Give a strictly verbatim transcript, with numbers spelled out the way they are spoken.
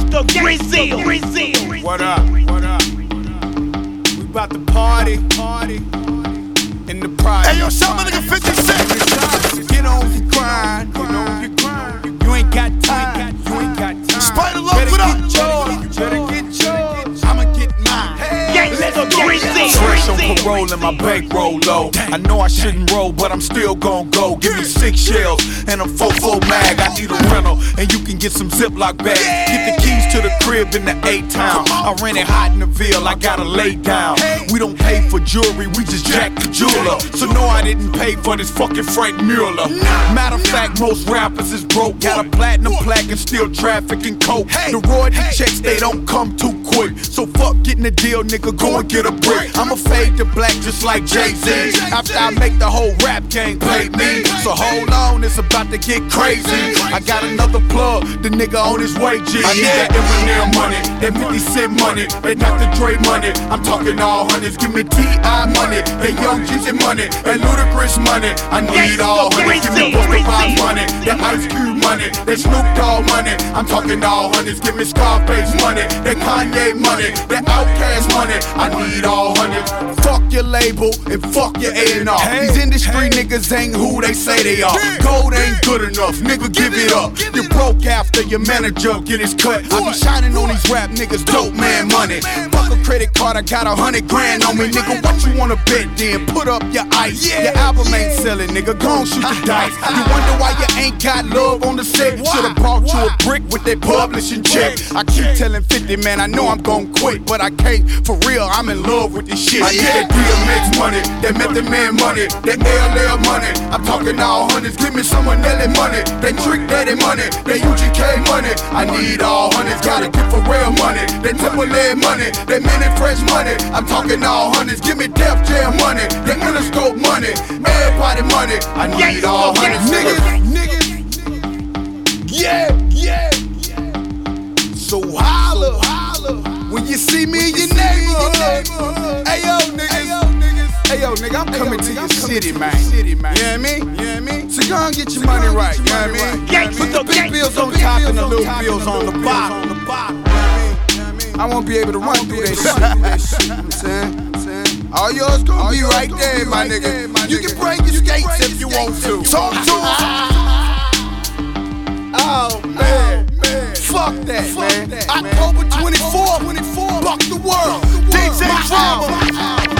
Gangsta Brazil. Brazil. What up? What up? We about to party, party in the project. Hey yo, shout my nigga fifty cent. Get on your grind, get on your grind. You ain't got time, you ain't got time. Spider Love, what up? You better get yours, I'ma get mine. Gangsta Brazil. Fresh on parole and my bankroll low. I know I shouldn't roll, but I'm still gon' go. Give me six shells and a four four mag. I need a rental, and you can get some Ziploc bags. Get the keys to the crib in the A-Town. I rent it hot in the Ville, I gotta lay down. We don't pay for jewelry, we just jack the jeweler. So no, I didn't pay for this fucking Frank Mueller. Matter of fact, most rappers is broke. Got a platinum plaque and still trafficking coke. The royalty checks, they don't come too quick. So fuck getting a deal, nigga, go and get a brick. I'ma fade to black just like Jay-Z. After I make the whole rap game pay me. So hold on, it's about to get crazy. I got another plug, the nigga on his way, G. I need that Eminem money, that fifty cent money, that Doctor Dre money. I'm talking all hundreds, give me T I money, that Young Jeezy money, that Ludacris money. I need all hundreds, give me Busta Rhymes money, that Ice Cube money, that Snoop Dogg money. I'm talking all hundreds, give me Scarface money, that Kanye money, that Outkast money. I need all hundreds. Fuck your label and fuck your A and R. These industry niggas ain't who they say they are. Gold ain't good enough, nigga, give it up. You broke after your manager get his cut. I be shining on these rap niggas, dope man money. Fuck a credit card, I got a hundred grand on me, nigga. What you wanna bet then? Put up your ice. Your album ain't selling, nigga. Gon' shoot the dice. You wonder why you ain't got love on the set? Should've brought you a brick with that publishing check. I keep telling fifty, man, I know I'm gon' quit, but I can't. For real, I'm in love with this shit. I need that D M X money, that Method Man money, that L L money. I'm talking all hundreds, give me some Nelly money, that Trick Daddy money, that U G K money. I need all hundreds, gotta get for real money, that Timberland money, that Minnie Fresh money. I'm talking all hundreds, give me Def Jam money, that Interscope money, everybody money. I need all hundreds, niggas, niggas. Yeah, yeah. So holla, holla when you see me in your neighborhood. Hey yo, niggas. Hey yo, nigga, I'm coming to your city, man. You know what I mean? You know what I mean? So go and get your money right. You know what I mean? Put the big bills on top and the little bills on the bottom. I won't be able to run through that shit. You know what I'm saying? All yours gonna be right there, my nigga. You can bring your skates if you want to. Talk to them. Oh man, fuck that, man. October twenty-fourth, buck the world. D J Drama.